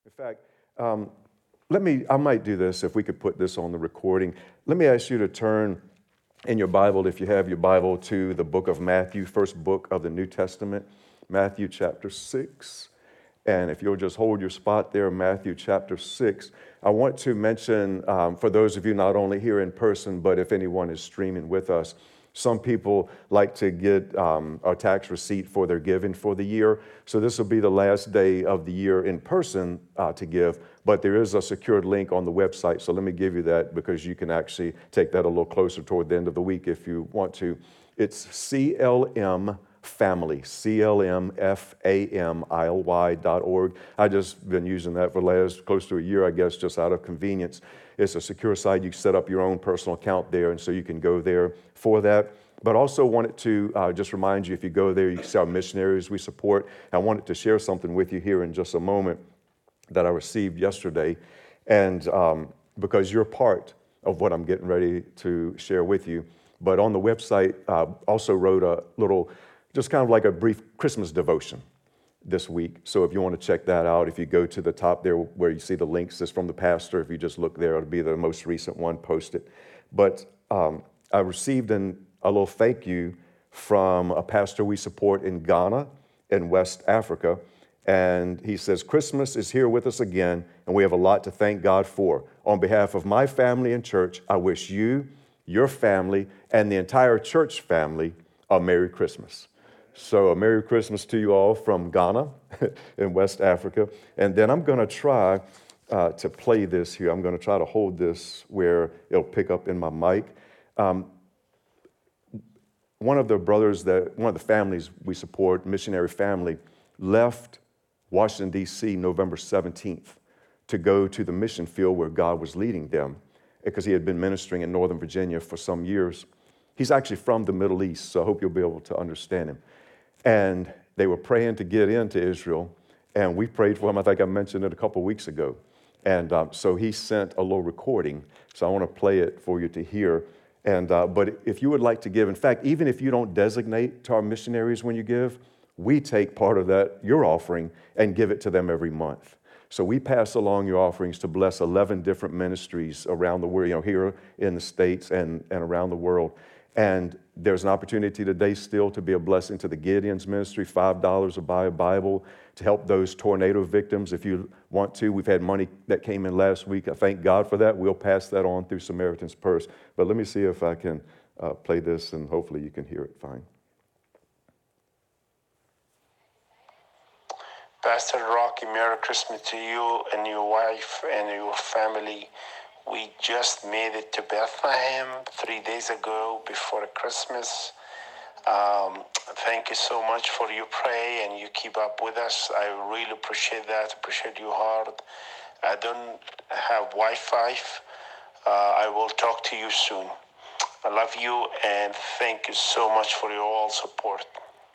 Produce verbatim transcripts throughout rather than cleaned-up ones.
In fact, um, let me, I might do this if we could put this on the recording. Let me ask you to turn in your Bible, if you have your Bible, to the book of Matthew, first book of the New Testament, Matthew chapter six. And if you'll just hold your spot there, Matthew chapter six. I want to mention, um, for those of you not only here in person, but if anyone is streaming with us, some people like to get um, a tax receipt for their giving for the year. So this will be the last day of the year in person uh, to give, but there is a secured link on the website. So let me give you that because you can actually take that a little closer toward the end of the week if you want to. It's C L M Family, C L M F A M I L Y dot org. I've just been using that for the last close to a year, I guess, just out of convenience. It's a secure site. You can set up your own personal account there, and so you can go there for that. But also wanted to uh, just remind you, if you go there, you can see our missionaries we support. I wanted to share something with you here in just a moment that I received yesterday, and um, because you're part of what I'm getting ready to share with you. But on the website, uh, also wrote a little, just kind of like a brief Christmas devotion this week. So if you want to check that out, if you go to the top there where you see the links, it's from the pastor. If you just look there, it'll be the most recent one posted. But um, I received an, a little thank you from a pastor we support in Ghana in West Africa. And he says, Christmas is here with us again, and we have a lot to thank God for. On behalf of my family and church, I wish you, your family, and the entire church family a Merry Christmas. So a Merry Christmas to you all from Ghana in West Africa. And then I'm going to try uh, to play this here. I'm going to try to hold this where it'll pick up in my mic. Um, one of the brothers, that one of the families we support, missionary family, left Washington, D C November seventeenth to go to the mission field where God was leading them because he had been ministering in Northern Virginia for some years. He's actually from the Middle East, so I hope you'll be able to understand him. And they were praying to get into Israel, and we prayed for him. I think I mentioned it a couple weeks ago. And um, so he sent a little recording, so I want to play it for you to hear. And uh, but if you would like to give, in fact, even if you don't designate to our missionaries when you give, we take part of that, your offering, and give it to them every month. So we pass along your offerings to bless eleven different ministries around the world, you know, here in the States and, and around the world. And there's an opportunity today still to be a blessing to the Gideon's ministry, five dollars to buy a Bible, to help those tornado victims if you want to. We've had money that came in last week. I thank God for that. We'll pass that on through Samaritan's Purse. But let me see if I can uh, play this, and hopefully you can hear it fine. Pastor Rocky, Merry Christmas to you and your wife and your family. We just made it to Bethlehem three days ago before Christmas. Um, thank you so much for your prayer and you keep up with us. I really appreciate that, appreciate your heart. I don't have Wi-Fi. Uh, I will talk to you soon. I love you and thank you so much for your all support.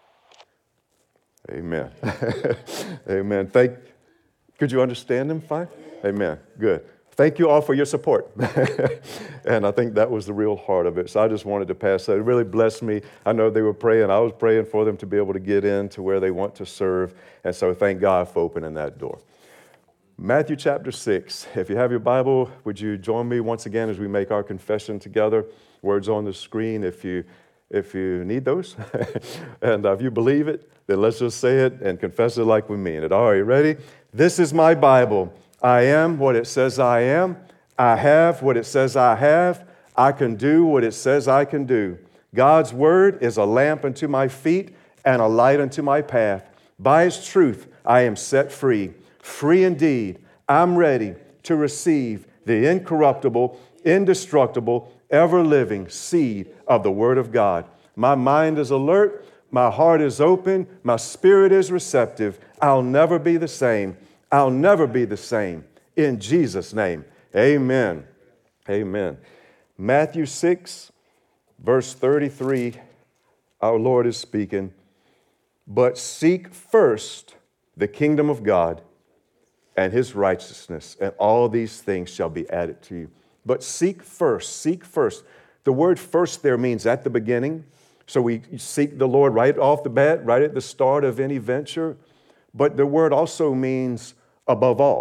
Amen. Amen. Thank. Could you understand him fine? Amen. Good. Thank you all for your support. And I think that was the real heart of it. So I just wanted to pass that. It really blessed me. I know they were praying. I was praying for them to be able to get into where they want to serve. And so thank God for opening that door. Matthew chapter six. If you have your Bible, would you join me once again as we make our confession together? Words on the screen if you if you need those. And uh, if you believe it, then let's just say it and confess it like we mean it. All right, ready? This is my Bible. I am what it says I am. I have what it says I have. I can do what it says I can do. God's word is a lamp unto my feet and a light unto my path. By His truth, I am set free. Free indeed. I'm ready to receive the incorruptible, indestructible, ever-living seed of the Word of God. My mind is alert. My heart is open. My spirit is receptive. I'll never be the same. I'll never be the same. In Jesus' name, amen. Amen. Matthew six, verse thirty-three, our Lord is speaking. But seek first the kingdom of God and His righteousness, and all these things shall be added to you. But seek first, seek first. The word first there means at the beginning. So we seek the Lord right off the bat, right at the start of any venture. But the word also means above all.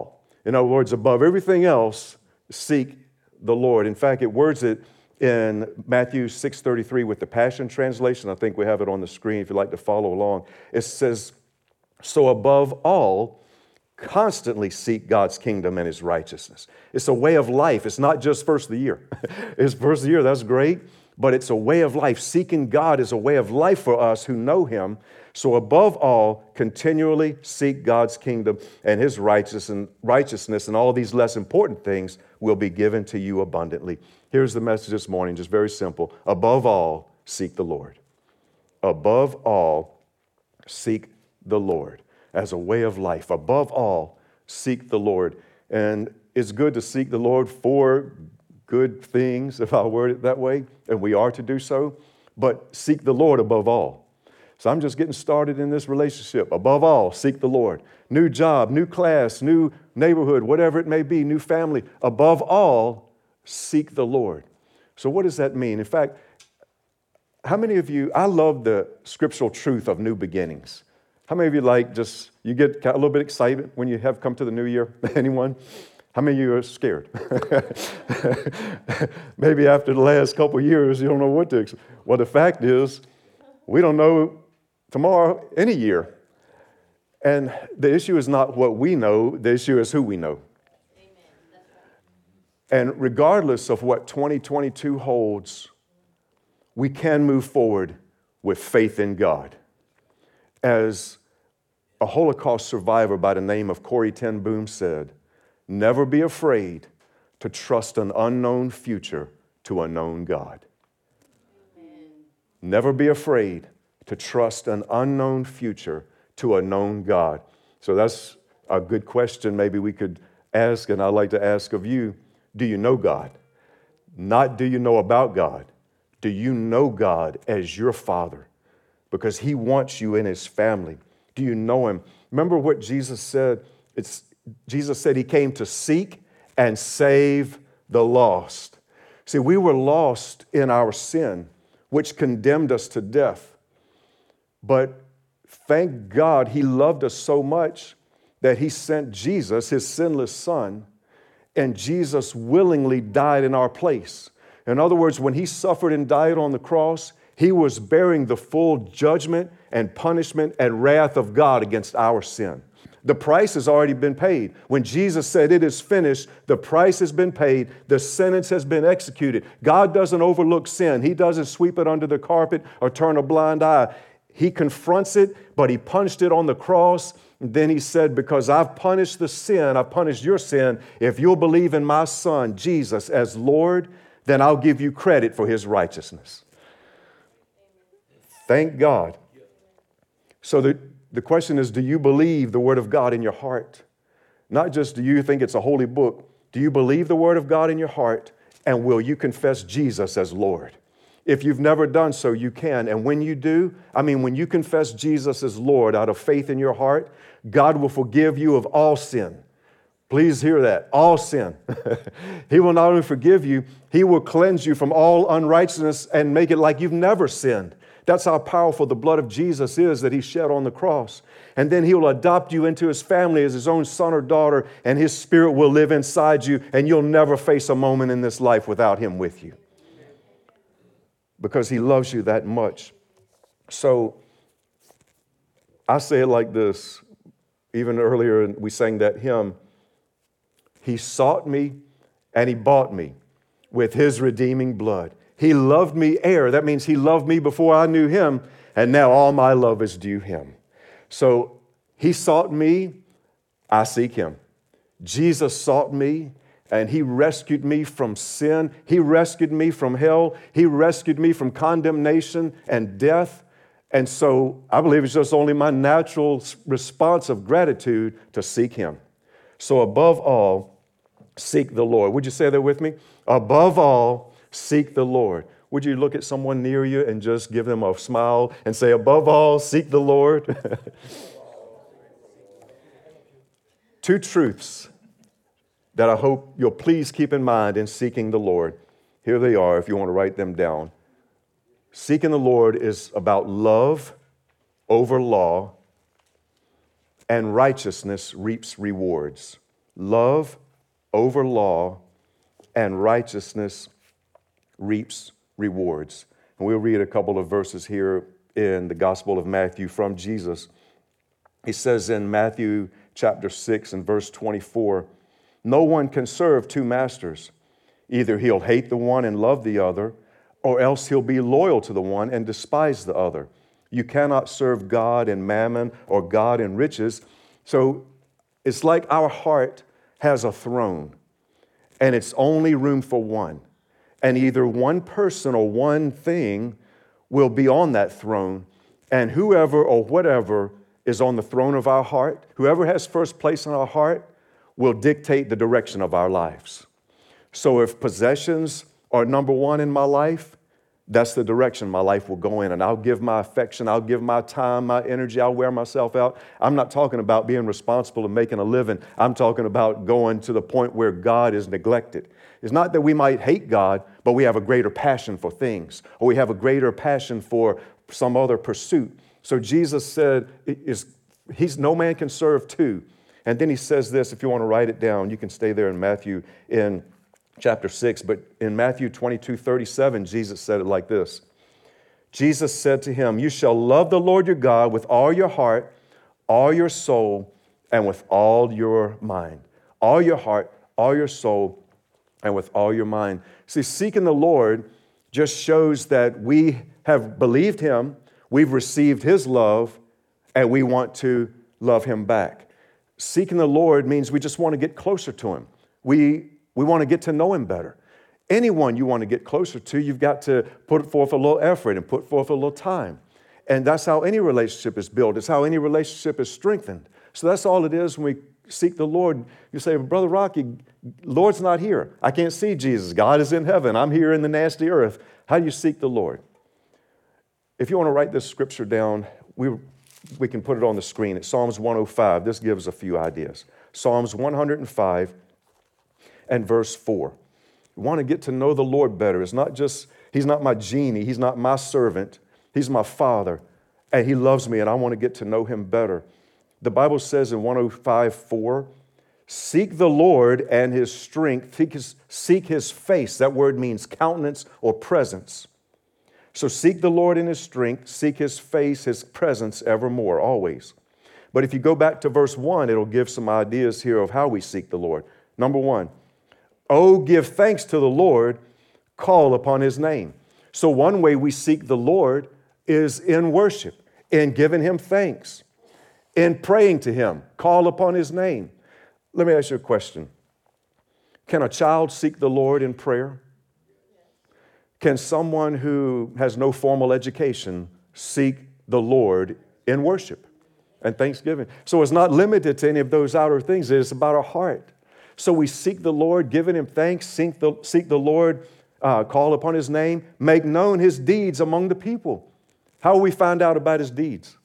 In other words, above everything else, seek the Lord. In fact, it words it in Matthew six thirty-three with the Passion Translation. I think we have it on the screen if you'd like to follow along. It says, so above all, constantly seek God's kingdom and his righteousness. It's a way of life. It's not just first of the year. It's first of the year, that's great, but it's a way of life. Seeking God is a way of life for us who know him. So above all, continually seek God's kingdom and his righteousness, and all these less important things will be given to you abundantly. Here's the message this morning, just very simple. Above all, seek the Lord. Above all, seek the Lord as a way of life. Above all, seek the Lord. And it's good to seek the Lord for good things, if I word it that way, and we are to do so, but seek the Lord above all. So I'm just getting started in this relationship. Above all, seek the Lord. New job, new class, new neighborhood, whatever it may be, new family. Above all, seek the Lord. So what does that mean? In fact, how many of you, I love the scriptural truth of new beginnings. How many of you like just, you get a little bit excited when you have come to the new year? Anyone? How many of you are scared? Maybe after the last couple of years, you don't know what to expect. Well, the fact is, we don't know tomorrow, any year. And the issue is not what we know, the issue is who we know. Amen. That's right. And regardless of what twenty twenty-two holds, we can move forward with faith in God. As a Holocaust survivor by the name of Corrie ten Boom said, never be afraid to trust an unknown future to a known God. Amen. Never be afraid to trust an unknown future to a known God. So that's a good question maybe we could ask, and I'd like to ask of you, do you know God? Not do you know about God. Do you know God as your Father? Because he wants you in his family. Do you know him? Remember what Jesus said? It's, Jesus said he came to seek and save the lost. See, we were lost in our sin, which condemned us to death. But thank God he loved us so much that he sent Jesus, his sinless son, and Jesus willingly died in our place. In other words, when he suffered and died on the cross, he was bearing the full judgment and punishment and wrath of God against our sin. The price has already been paid. When Jesus said it is finished, the price has been paid. The sentence has been executed. God doesn't overlook sin. He doesn't sweep it under the carpet or turn a blind eye. He confronts it, but he punished it on the cross. And then he said, because I've punished the sin, I've punished your sin, if you'll believe in my son, Jesus, as Lord, then I'll give you credit for his righteousness. Thank God. So the, the question is, do you believe the Word of God in your heart? Not just do you think it's a holy book. Do you believe the Word of God in your heart? And will you confess Jesus as Lord? If you've never done so, you can. And when you do, I mean, when you confess Jesus as Lord out of faith in your heart, God will forgive you of all sin. Please hear that. All sin. He will not only forgive you, he will cleanse you from all unrighteousness and make it like you've never sinned. That's how powerful the blood of Jesus is that he shed on the cross. And then he will adopt you into his family as his own son or daughter, and his spirit will live inside you, and you'll never face a moment in this life without him with you. Because he loves you that much. So I say it like this. Even earlier we sang that hymn. He sought me and he bought me with his redeeming blood. He loved me ere. That means he loved me before I knew him, and now all my love is due him. So he sought me, I seek him. Jesus sought me, and he rescued me from sin. He rescued me from hell. He rescued me from condemnation and death. And so I believe it's just only my natural response of gratitude to seek him. So above all, seek the Lord. Would you say that with me? Above all, seek the Lord. Would you look at someone near you and just give them a smile and say, above all, seek the Lord? Two truths that I hope you'll please keep in mind in seeking the Lord. Here they are if you want to write them down. Seeking the Lord is about love over law, and righteousness reaps rewards. love over law, and righteousness reaps rewards. And we'll read a couple of verses here in the Gospel of Matthew from Jesus. He says in Matthew chapter six and verse twenty-four, no one can serve two masters. Either he'll hate the one and love the other, or else he'll be loyal to the one and despise the other. You cannot serve God and mammon or God and riches. So it's like our heart has a throne, and it's only room for one. And either one person or one thing will be on that throne, and whoever or whatever is on the throne of our heart, whoever has first place in our heart, will dictate the direction of our lives. So if possessions are number one in my life, that's the direction my life will go in. And I'll give my affection, I'll give my time, my energy, I'll wear myself out. I'm not talking about being responsible and making a living. I'm talking about going to the point where God is neglected. It's not that we might hate God, but we have a greater passion for things, or we have a greater passion for some other pursuit. So Jesus said, is, he's, no man can serve two. And then he says this, if you want to write it down, you can stay there in Matthew in chapter six, but in Matthew twenty-two thirty-seven, Jesus said it like this. Jesus said to him, you shall love the Lord your God with all your heart, all your soul, and with all your mind. All your heart, all your soul, and with all your mind. See, seeking the Lord just shows that we have believed him, we've received his love, and we want to love him back. Seeking the Lord means we just want to get closer to him. We We want to get to know him better. Anyone you want to get closer to, you've got to put forth a little effort and put forth a little time. And that's how any relationship is built. It's how any relationship is strengthened. So that's all it is when we seek the Lord. You say, Brother Rocky, Lord's not here. I can't see Jesus. God is in heaven. I'm here in the nasty earth. How do you seek the Lord? If you want to write this scripture down, we, we can put it on the screen. It's Psalms one oh five. This gives a few ideas. Psalms one oh five. And verse four. You want to get to know the Lord better. It's not just, he's not my genie, he's not my servant, he's my Father, and he loves me, and I want to get to know him better. The Bible says in one oh five four, seek the Lord and his strength, seek his, seek his face. That word means countenance or presence. So seek the Lord in his strength, seek his face, his presence evermore, always. But if you go back to verse one, it'll give some ideas here of how we seek the Lord. Number one, oh, give thanks to the Lord, call upon his name. So one way we seek the Lord is in worship, in giving him thanks, in praying to him, call upon his name. Let me ask you a question. Can a child seek the Lord in prayer? Can someone who has no formal education seek the Lord in worship and thanksgiving? So it's not limited to any of those outer things. It's about our heart. So we seek the Lord, giving him thanks, seek the, seek the Lord, uh, call upon his name, make known his deeds among the people. How will we find out about his deeds?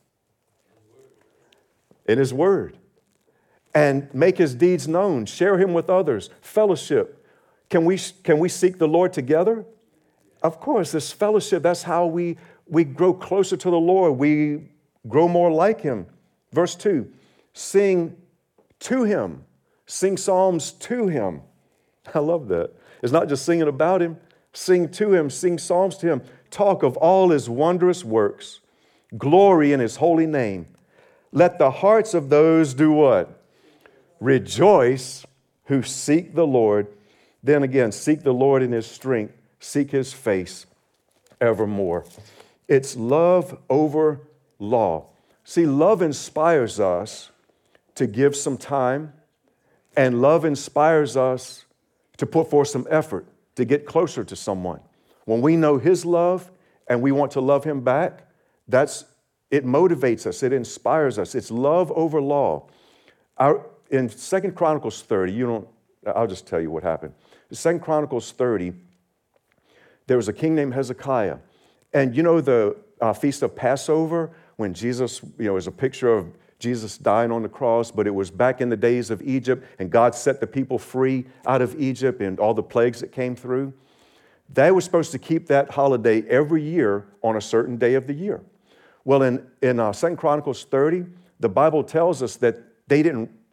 In his word. And make his deeds known, share him with others, fellowship. Can we, can we seek the Lord together? Of course, this fellowship, that's how we, we grow closer to the Lord. We grow more like him. Verse two, sing to him. Sing psalms to him. I love that. It's not just singing about him. Sing to him. Sing psalms to him. Talk of all his wondrous works. Glory in his holy name. Let the hearts of those do what? Rejoice who seek the Lord. Then again, seek the Lord in his strength. Seek his face evermore. It's love over law. See, love inspires us to give some time. And love inspires us to put forth some effort to get closer to someone. When we know his love and we want to love him back, that's it motivates us. It inspires us. It's love over law. Our, in Second Chronicles thirty, you don't, I'll just tell you what happened. In Second Chronicles thirty, there was a king named Hezekiah. And you know the uh, Feast of Passover, when Jesus, you know, is a picture of Jesus dying on the cross, but it was back in the days of Egypt, and God set the people free out of Egypt and all the plagues that came through. They were supposed to keep that holiday every year on a certain day of the year. Well, in, in uh, Second Chronicles thirty, the Bible tells us that they didn't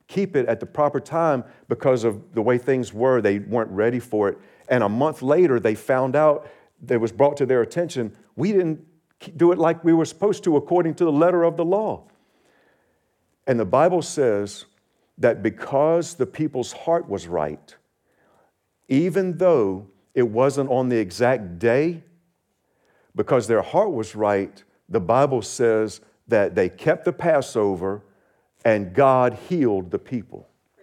keep it at the proper time because of the way things were. They weren't ready for it. And a month later, they found out, it was brought to their attention, we didn't do it like we were supposed to according to the letter of the law. And the Bible says that because the people's heart was right, even though it wasn't on the exact day, because their heart was right, the Bible says that they kept the Passover and God healed the people.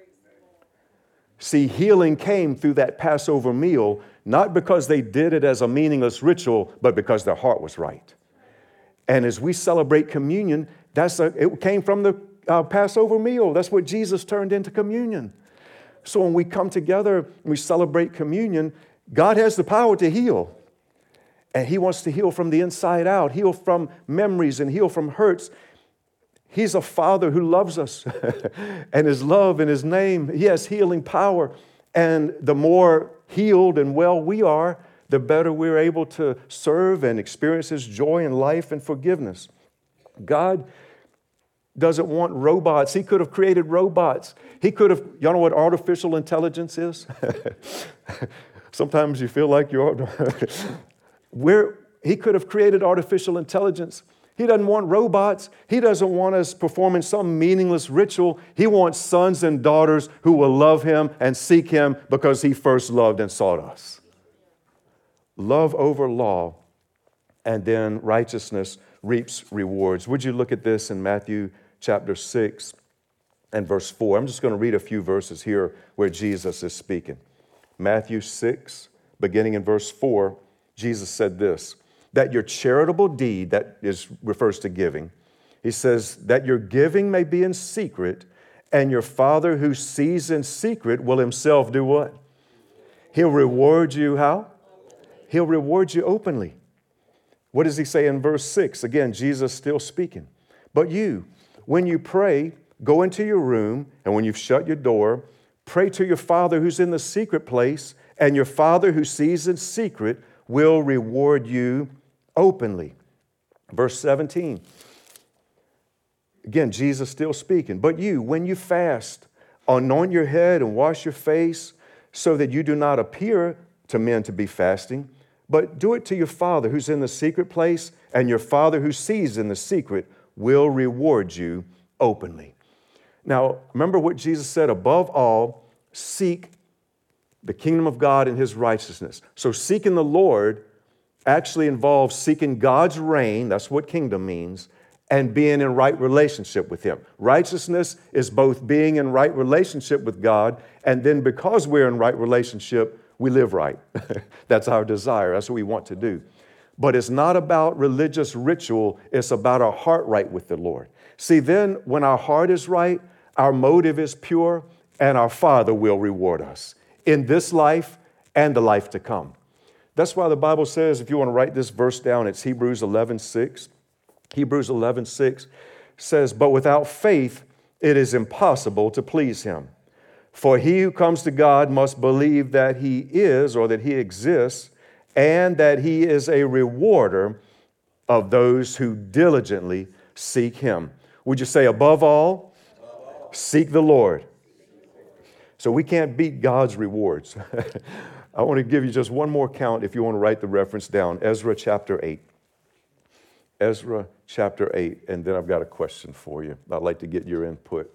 See, healing came through that Passover meal, not because they did it as a meaningless ritual, but because their heart was right. And as we celebrate communion, that's a, it came from the uh, Passover meal. That's what Jesus turned into communion. So when we come together and we celebrate communion, God has the power to heal. And He wants to heal from the inside out, heal from memories and heal from hurts. He's a Father who loves us. And His love and His name, He has healing power. And the more healed and well we are, the better we're able to serve and experience His joy in life and forgiveness. God doesn't want robots. He could have created robots. He could have, y'all know what artificial intelligence is? Sometimes you feel like you're, Where He could have created artificial intelligence. He doesn't want robots. He doesn't want us performing some meaningless ritual. He wants sons and daughters who will love Him and seek Him because He first loved and sought us. Love over law, and then righteousness reaps rewards. Would you look at this in Matthew chapter six and verse four? I'm just going to read a few verses here where Jesus is speaking. Matthew six, beginning in verse four, Jesus said this, that your charitable deed, that is refers to giving, He says, that your giving may be in secret, and your Father who sees in secret will Himself do what? He'll reward you how? He'll reward you openly. What does He say in verse six? Again, Jesus still speaking. But you, when you pray, go into your room, and when you've shut your door, pray to your Father who's in the secret place, and your Father who sees in secret will reward you openly. Verse seventeen. Again, Jesus still speaking. But you, when you fast, anoint your head and wash your face, so that you do not appear to men to be fasting, but do it to your Father who's in the secret place, and your Father who sees in the secret will reward you openly. Now, remember what Jesus said, above all, seek the kingdom of God and His righteousness. So seeking the Lord actually involves seeking God's reign, that's what kingdom means, and being in right relationship with Him. Righteousness is both being in right relationship with God, and then because we're in right relationship, we live right. That's our desire. That's what we want to do. But it's not about religious ritual. It's about our heart right with the Lord. See, then when our heart is right, our motive is pure, and our Father will reward us in this life and the life to come. That's why the Bible says, if you want to write this verse down, it's Hebrews eleven six. Hebrews eleven six says, but without faith, it is impossible to please Him. For he who comes to God must believe that He is, or that He exists, and that He is a rewarder of those who diligently seek Him. Would you say, above all, above all. Seek the Lord? So we can't beat God's rewards. I want to give you just one more count if you want to write the reference down. Ezra chapter eight. Ezra chapter eight. And then I've got a question for you. I'd like to get your input.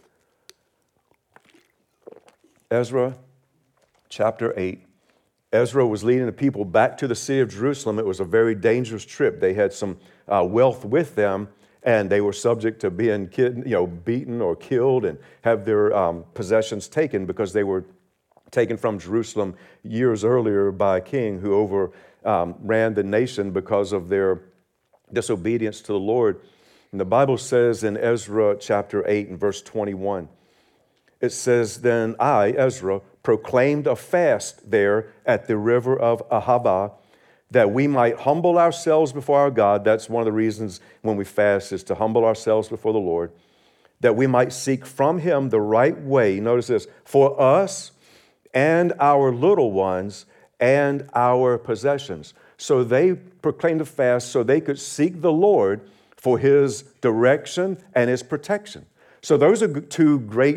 Ezra chapter eight. Ezra was leading the people back to the city of Jerusalem. It was a very dangerous trip. They had some uh, wealth with them, and they were subject to being kid, you know, beaten or killed and have their um, possessions taken because they were taken from Jerusalem years earlier by a king who overran um, the nation because of their disobedience to the Lord. And the Bible says in Ezra chapter eight and verse twenty-one, it says, then I, Ezra, proclaimed a fast there at the river of Ahava, that we might humble ourselves before our God. That's one of the reasons when we fast is to humble ourselves before the Lord, that we might seek from Him the right way. Notice this, for us and our little ones and our possessions. So they proclaimed a fast so they could seek the Lord for His direction and His protection. So those are two great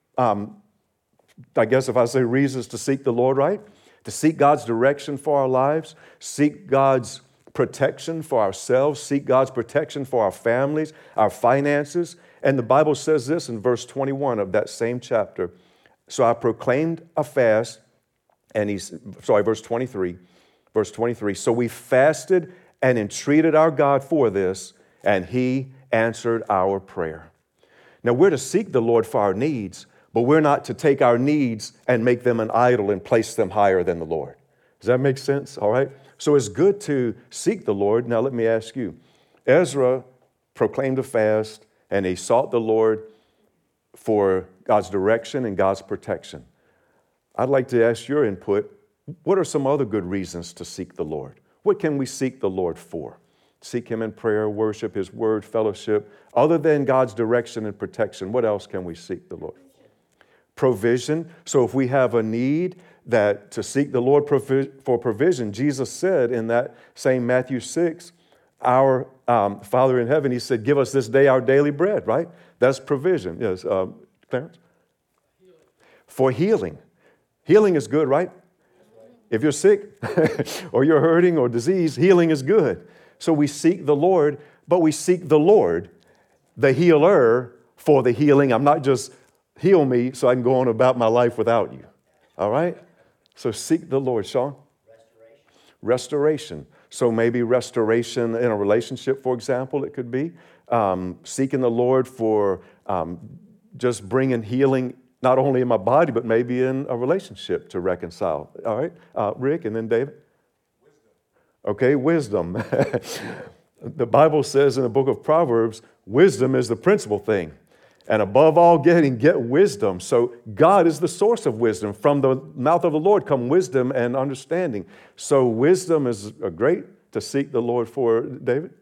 um, I guess if I say reasons to seek the Lord, right? To seek God's direction for our lives, seek God's protection for ourselves, seek God's protection for our families, our finances. And the Bible says this in verse twenty-one of that same chapter. So I proclaimed a fast, and he's, sorry, verse twenty-three, verse twenty-three. So we fasted and entreated our God for this, and he answered our prayer. Now we're to seek the Lord for our needs, but we're not to take our needs and make them an idol and place them higher than the Lord. Does that make sense? All right. So it's good to seek the Lord. Now let me ask you, Ezra proclaimed a fast and he sought the Lord for God's direction and God's protection. I'd like to ask your input. What are some other good reasons to seek the Lord? What can we seek the Lord for? Seek him in prayer, worship, his word, fellowship. Other than God's direction and protection, what else can we seek the Lord? Provision. So if we have a need, that to seek the Lord for provision, Jesus said in that same Matthew six, our um, Father in heaven, he said, give us this day our daily bread, right? That's provision. Yes, um, Clarence? For healing. Healing is good, right? If you're sick or you're hurting or diseased, healing is good. So we seek the Lord, but we seek the Lord, the healer, for the healing. I'm not just heal me so I can go on about my life without you. All right? So seek the Lord. Sean? Restoration. Restoration. So maybe restoration in a relationship, for example, it could be. Um, seeking the Lord for um, just bringing healing, not only in my body, but maybe in a relationship to reconcile. All right? Uh, Rick, and then David? Wisdom. Okay, wisdom. The Bible says in the book of Proverbs, wisdom is the principal thing. And above all getting, get wisdom. So God is the source of wisdom. From the mouth of the Lord come wisdom and understanding. So wisdom is a great to seek the Lord for, David?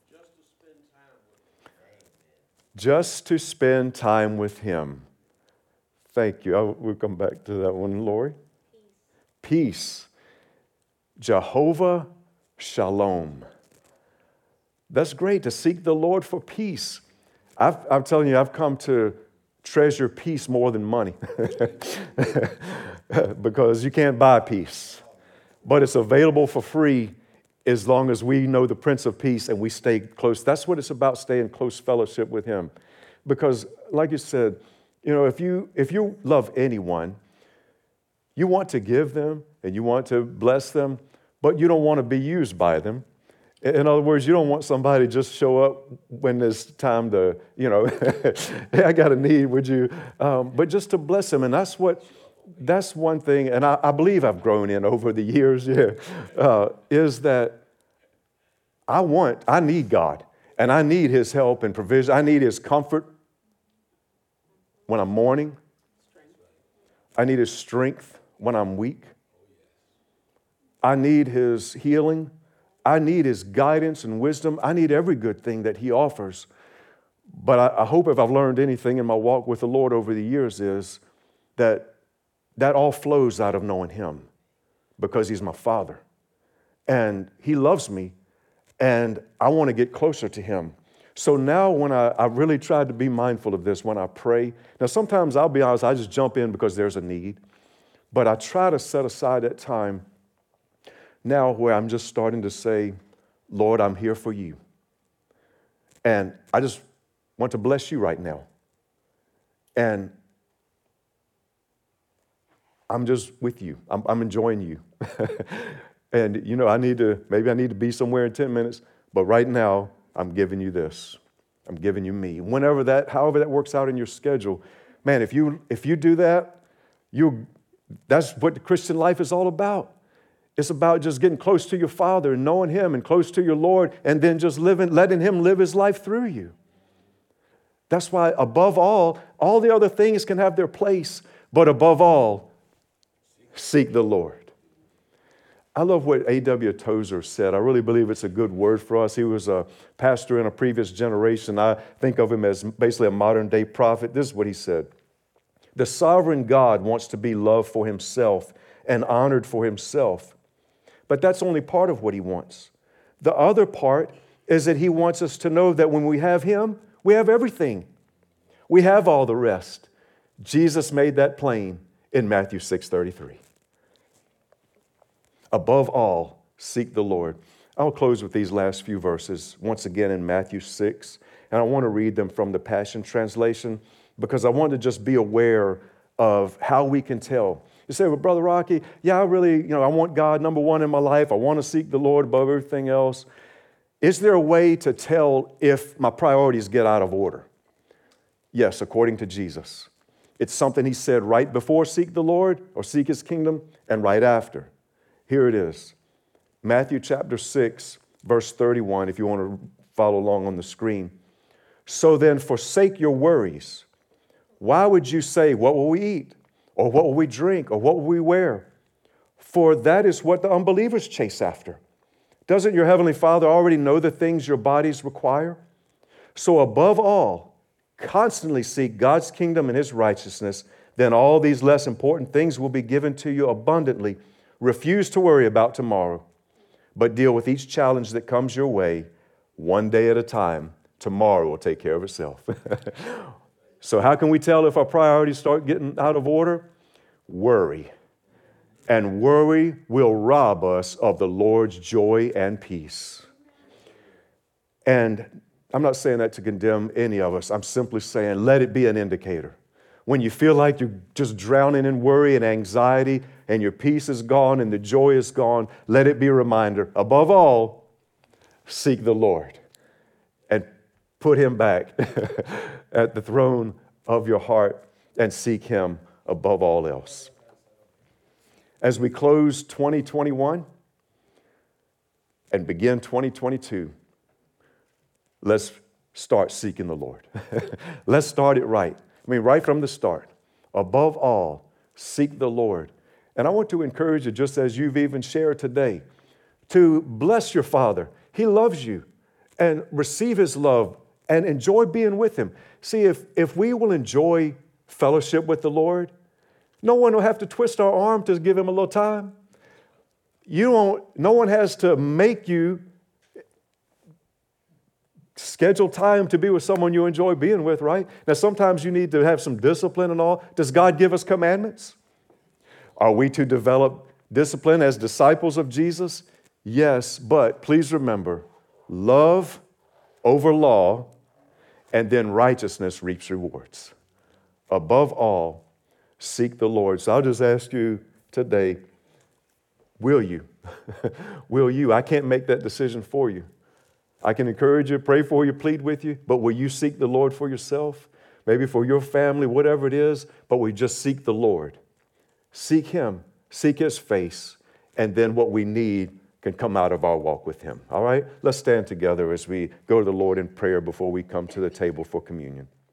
Just to spend time with him. Thank you. I'll, we'll come back to that one, Lori. Peace. Peace. Jehovah Shalom. That's great to seek the Lord for peace. I've, I'm telling you, I've come to treasure peace more than money because you can't buy peace, but it's available for free as long as we know the Prince of Peace and we stay close. That's what it's about, staying close fellowship with him. Because like you said, you know, if you if you love anyone, you want to give them and you want to bless them, but you don't want to be used by them. In other words, you don't want somebody to just show up when there's time to, you know, hey, I got a need, would you? Um, but just to bless them. And that's what, that's one thing, and I, I believe I've grown in over the years, yeah, uh, is that I want, I need God. And I need his help and provision. I need his comfort when I'm mourning. I need his strength when I'm weak. I need his healing. I need his guidance and wisdom. I need every good thing that he offers. But I, I hope if I've learned anything in my walk with the Lord over the years is that that all flows out of knowing him because he's my Father. And he loves me, and I want to get closer to him. So now when I, I really tried to be mindful of this when I pray. Now sometimes I'll be honest, I just jump in because there's a need. But I try to set aside that time now where I'm just starting to say, Lord, I'm here for you. And I just want to bless you right now. And I'm just with you. I'm, I'm enjoying you. And, you know, I need to, maybe I need to be somewhere in ten minutes, but right now I'm giving you this. I'm giving you me. Whenever that, however that works out in your schedule, man, if you if you do that, you that's what the Christian life is all about. It's about just getting close to your Father and knowing him and close to your Lord and then just living, letting him live his life through you. That's why above all, all the other things can have their place, but above all, seek the Lord. I love what A W Tozer said. I really believe it's a good word for us. He was a pastor in a previous generation. I think of him as basically a modern day prophet. This is what he said. The sovereign God wants to be loved for himself and honored for himself. But that's only part of what he wants. The other part is that he wants us to know that when we have him, we have everything. We have all the rest. Jesus made that plain in Matthew six thirty-three. Above all, seek the Lord. I'll close with these last few verses, once again in Matthew six, and I want to read them from the Passion Translation because I want to just be aware of how we can tell. You say, well, Brother Rocky, yeah, I really, you know, I want God number one in my life. I want to seek the Lord above everything else. Is there a way to tell if my priorities get out of order? Yes, according to Jesus. It's something he said right before seek the Lord or seek his kingdom and right after. Here it is. Matthew chapter six, verse thirty-one, if you want to follow along on the screen. So then forsake your worries. Why would you say, what will we eat? Or what will we drink? Or what will we wear? For that is what the unbelievers chase after. Doesn't your heavenly Father already know the things your bodies require? So above all, constantly seek God's kingdom and his righteousness, then all these less important things will be given to you abundantly. Refuse to worry about tomorrow, but deal with each challenge that comes your way one day at a time. Tomorrow will take care of itself. So how can we tell if our priorities start getting out of order? Worry. And worry will rob us of the Lord's joy and peace. And I'm not saying that to condemn any of us. I'm simply saying let it be an indicator. When you feel like you're just drowning in worry and anxiety and your peace is gone and the joy is gone, let it be a reminder. Above all, seek the Lord and put him back at the throne of your heart and seek him above all else. As we close twenty twenty-one and begin twenty twenty-two, let's start seeking the Lord. Let's start it right. I mean, right from the start. Above all, seek the Lord. And I want to encourage you, just as you've even shared today, to bless your Father. He loves you. And receive his love and enjoy being with him. See, if, if we will enjoy fellowship with the Lord, no one will have to twist our arm to give him a little time. You won't, no one has to make you schedule time to be with someone you enjoy being with, right? Now, sometimes you need to have some discipline and all. Does God give us commandments? Are we to develop discipline as disciples of Jesus? Yes, but please remember, love over law, and then righteousness reaps rewards. Above all, seek the Lord. So I'll just ask you today, will you? Will you? I can't make that decision for you. I can encourage you, pray for you, plead with you, but will you seek the Lord for yourself? Maybe for your family, whatever it is, but we just seek the Lord. Seek him, seek his face, and then what we need can come out of our walk with him. All right? Let's stand together as we go to the Lord in prayer before we come to the table for communion.